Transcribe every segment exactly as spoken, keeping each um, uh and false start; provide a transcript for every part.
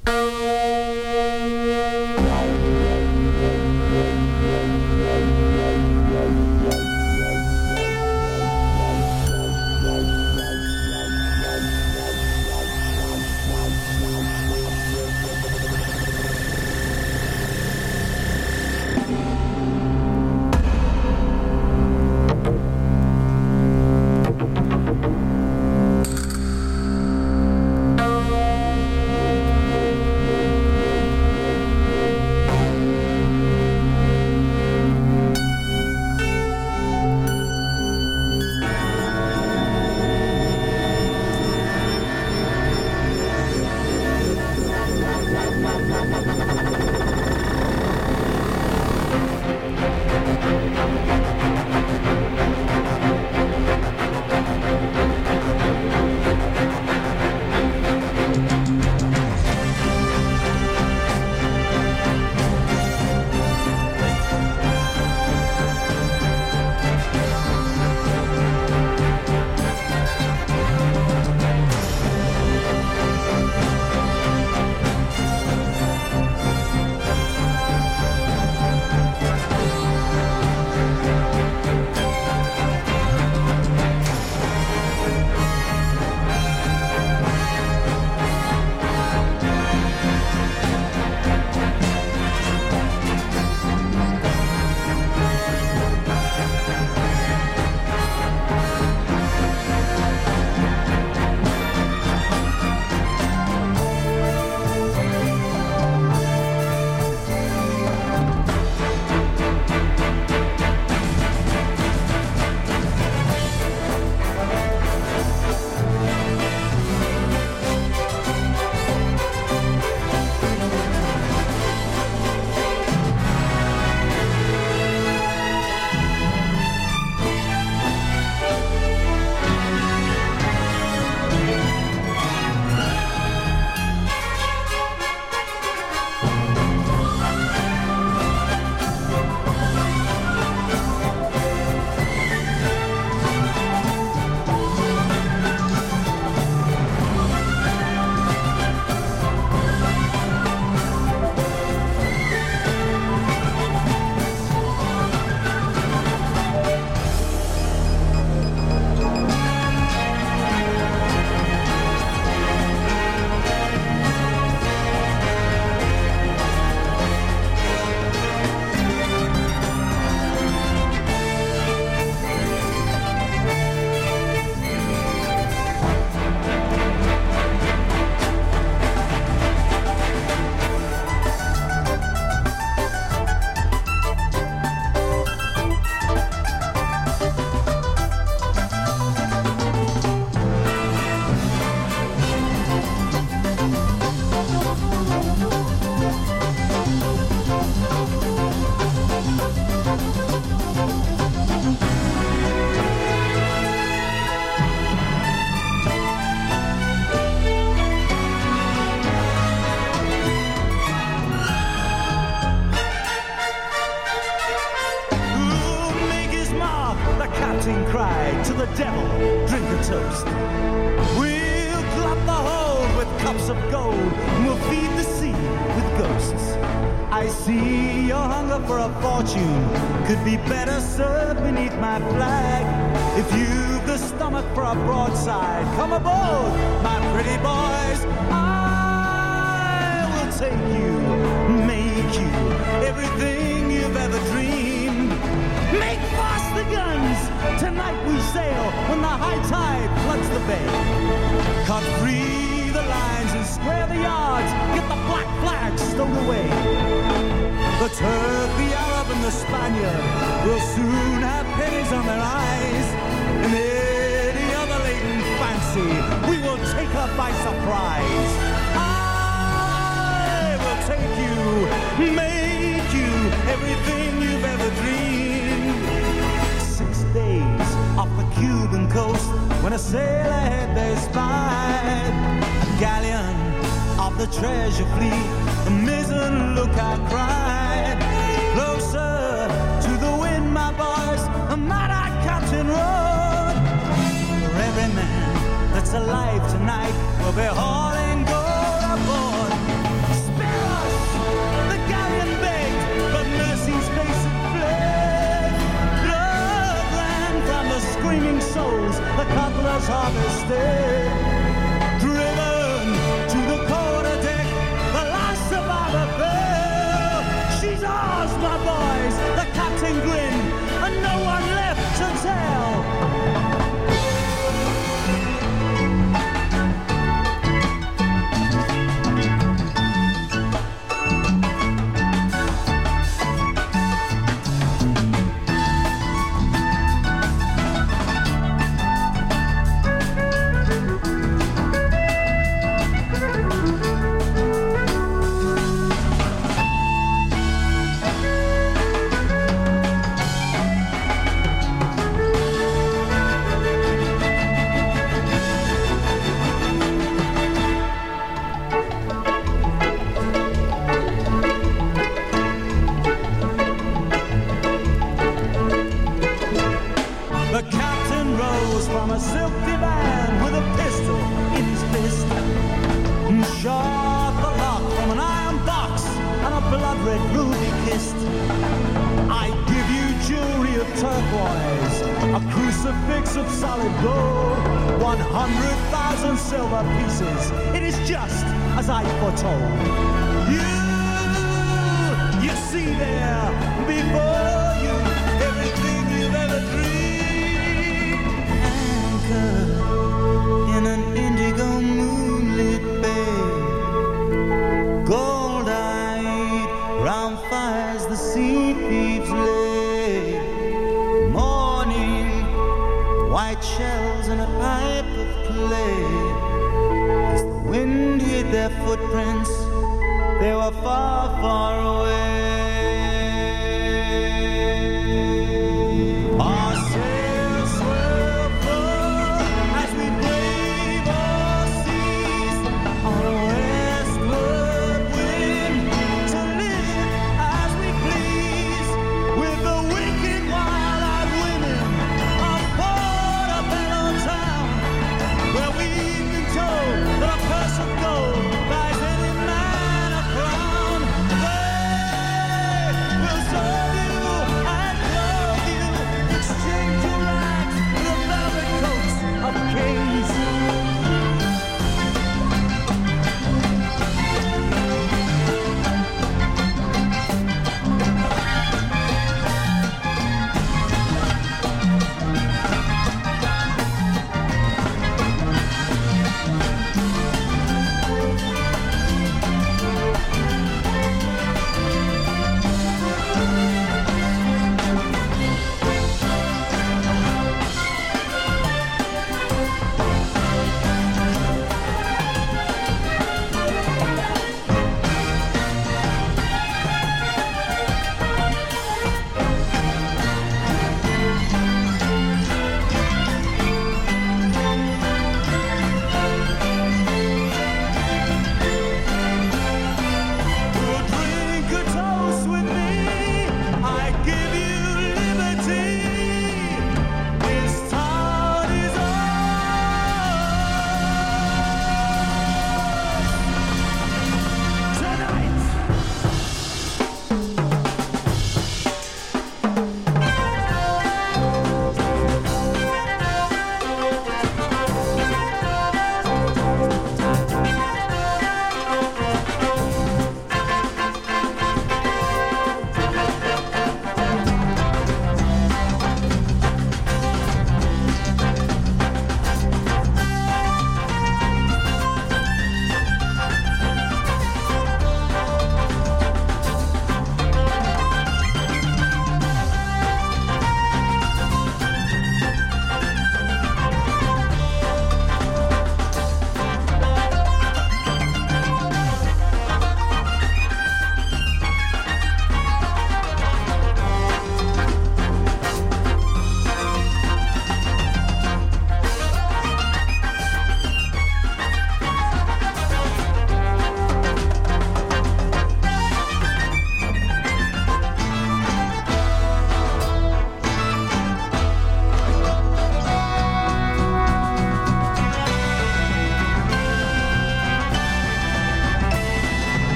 captain cried to the devil, drink a toast. We'll glut the hold with cups of gold, and we'll feed the sea with ghosts. I see your hunger for a fortune could be better served beneath my flag. If you've the stomach for a broadside, come aboard, my pretty boys. I will take you, make you everything you've ever dreamed. Make fast the guns, tonight we sail when the high tide floods the bay. Cut free the lines and square the yards, get the black flag stowed away. The Turk, the Arab and the Spaniard will soon have pennies on their eyes. And any other latent fancy, we will take her by surprise. I will take you, make you everything you've ever dreamed. Six days off the Cuban coast, when a sailor had they spied a galleon of the treasure fleet, the mizzen lookout cried, closer to the wind, my boys, the mad-eyed captain rode. For every man that's alive tonight will be hauling gold aboard. was harvested. Driven to the quarterdeck, the last survivor fell. She's ours, my boys, the captain grinned, and no one left to tell.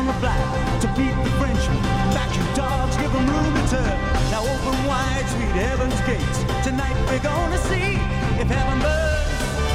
down the black to beat the Frenchman. Back you dogs, give them room to turn. Now open wide, sweet heaven's gates. Tonight we're gonna see if heaven burns.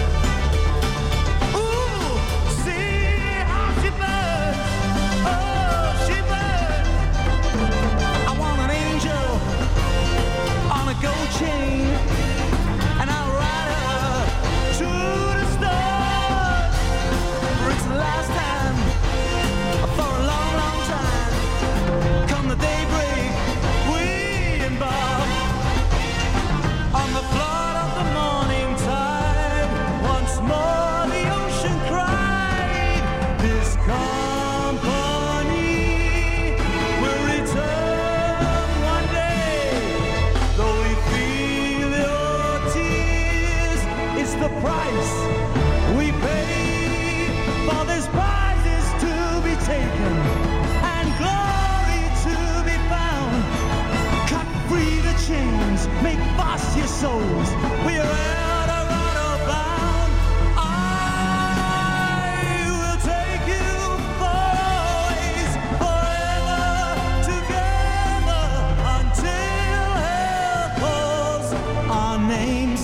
Ooh, see how she burns. Oh, she burns. I want an angel on a gold chain, and I'll ride her to the stars. For it's the last time for a long, long time. Come the daybreak, we embark on the flood of the morning tide. Once more the ocean cried, this company will return one day. Though we feel your tears, it's the price we pay for this prize is to be taken and glory to be found. Cut free the chains, make fast your souls. We are out of honor bound. I will take you for always, forever together until hell calls our names.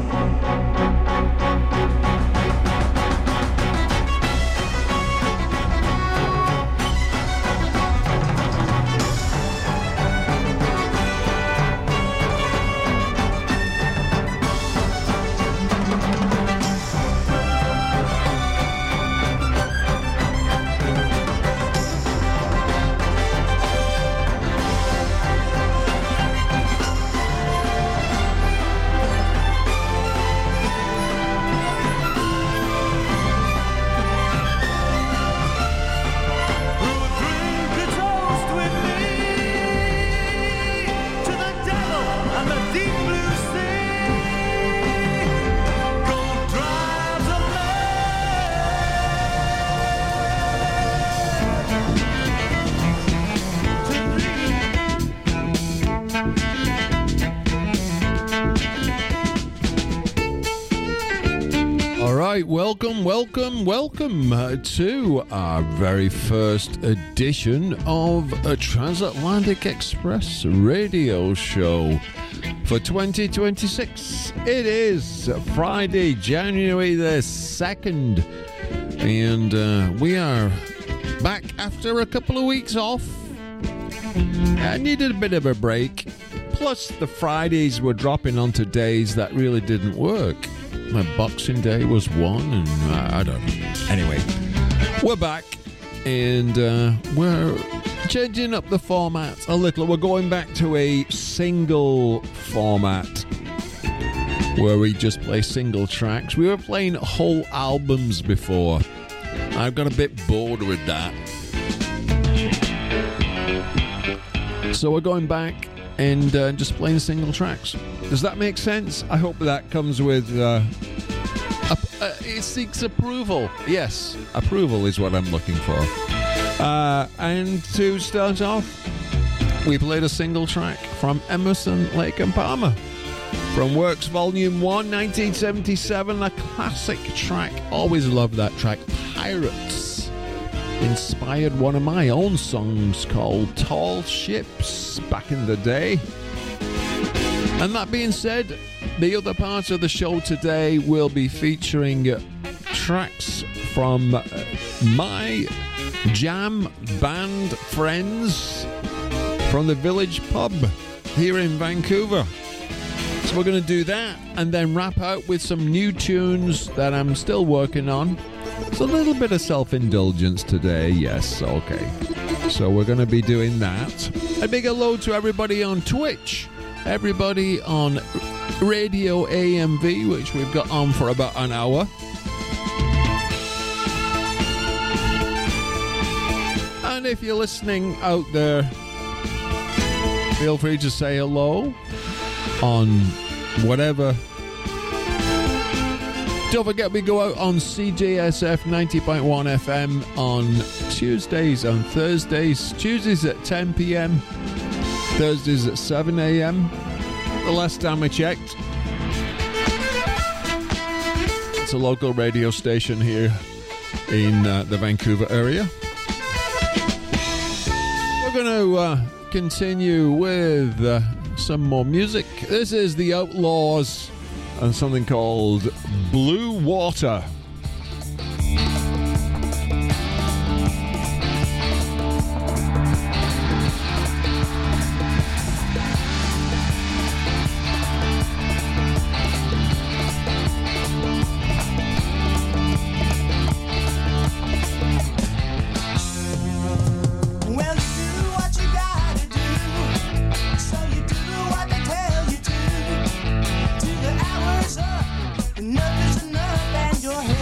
Welcome, welcome, welcome uh, to our very first edition of a Transatlantic Express radio show for twenty twenty-six. It is Friday, January the second, and uh, we are back after a couple of weeks off. I needed a bit of a break, plus the Fridays were dropping onto days that really didn't work. My Boxing Day was one, and uh, I don't know. Anyway, we're back, and uh, we're changing up the format a little. We're going back to a single format where we just play single tracks. We were playing whole albums before. I've got a bit bored with that. So we're going back and uh, just playing single tracks. Does that make sense? I hope that comes with uh, a, a, it seeks approval. Yes, approval is what I'm looking for. Uh, and to start off, we played a single track from Emerson, Lake and Palmer from Works Volume one, nineteen seventy-seven, a classic track. Always loved that track. Pirates inspired one of my own songs called Tall Ships back in the day. And that being said, the other part of the show today will be featuring tracks from my jam band friends from the Village Pub here in Vancouver. So we're going to do that and then wrap out with some new tunes that I'm still working on. It's a little bit of self-indulgence today, yes, okay. So we're going to be doing that. A big hello to everybody on Twitch. Everybody on Radio A M V, which we've got on for about an hour. And if you're listening out there, feel free to say hello on whatever. Don't forget we go out on C J S F ninety point one F M on Tuesdays and Thursdays. Tuesdays at ten p.m. Thursdays at seven a.m. The last time I checked. It's a local radio station here in uh, the Vancouver area. going to uh, continue with uh, some more music. This is the Outlaws and something called Blue Water. Enough is enough, and your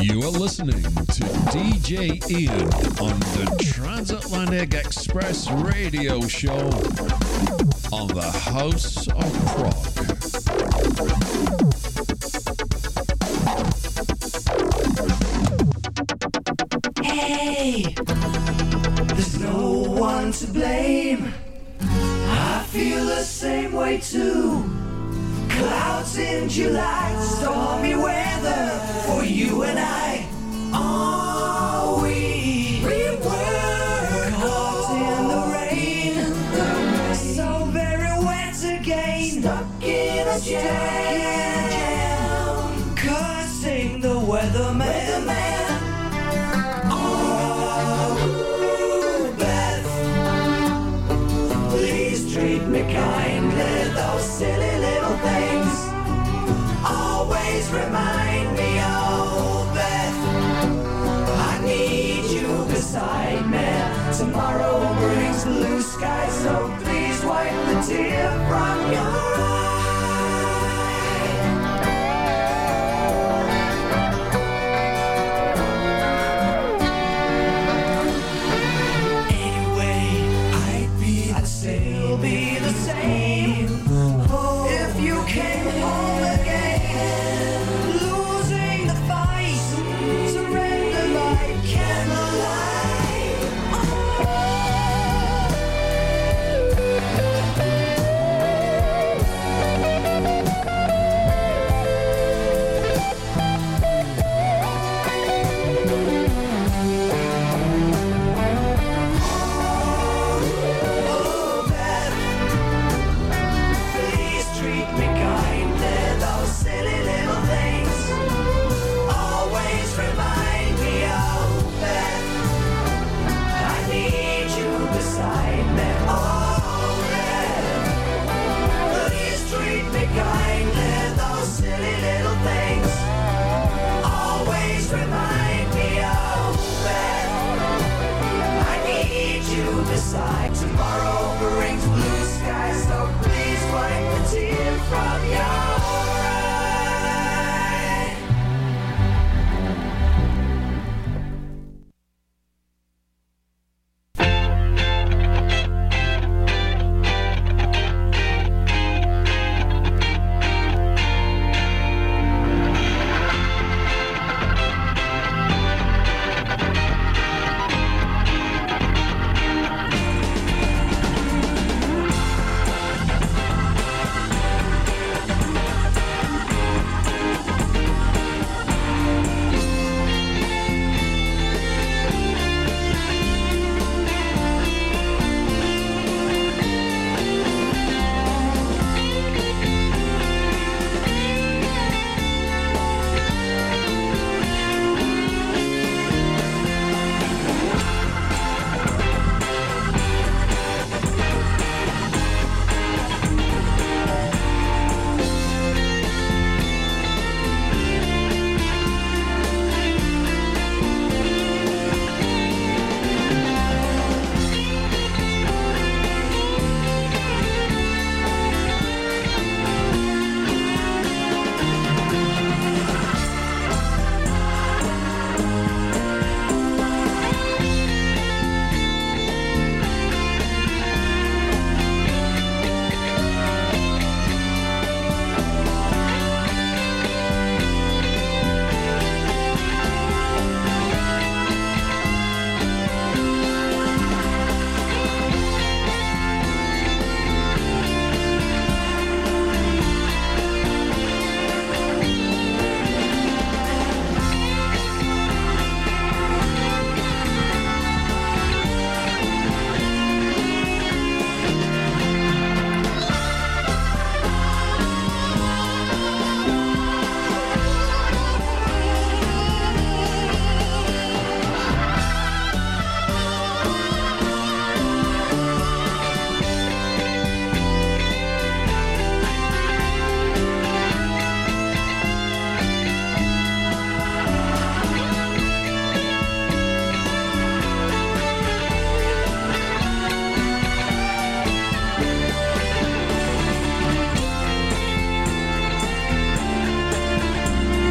You are listening to D J Ian on the Transatlantic Express radio show on the House of Prog. Hey, there's no one to blame. I feel the same way too. Clouds in July, stormy weather for you and I. Oh, we, we were caught in the rain, so very wet again, stuck in a jam, cursing the weatherman. weatherman. Oh, Beth, please treat me kindly, those silly little things always remind me, oh Beth, I need you beside me. Tomorrow brings blue skies, so please wipe the tear